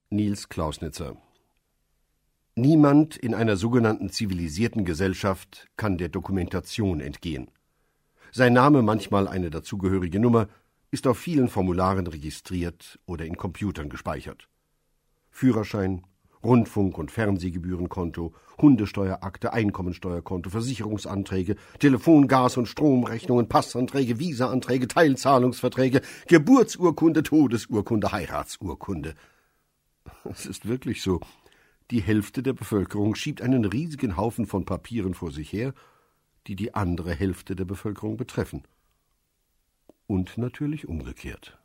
Niels Clausnitzer. Niemand in einer sogenannten zivilisierten Gesellschaft kann der Dokumentation entgehen. Sein Name, manchmal eine dazugehörige Nummer, ist auf vielen Formularen registriert oder in Computern gespeichert. Führerschein, Rundfunk- und Fernsehgebührenkonto, Hundesteuerakte, Einkommensteuerkonto, Versicherungsanträge, Telefon-, Gas- und Stromrechnungen, Passanträge, Visaanträge, Teilzahlungsverträge, Geburtsurkunde, Todesurkunde, Heiratsurkunde. Es ist wirklich so. Die Hälfte der Bevölkerung schiebt einen riesigen Haufen von Papieren vor sich her, die die andere Hälfte der Bevölkerung betreffen. Und natürlich umgekehrt.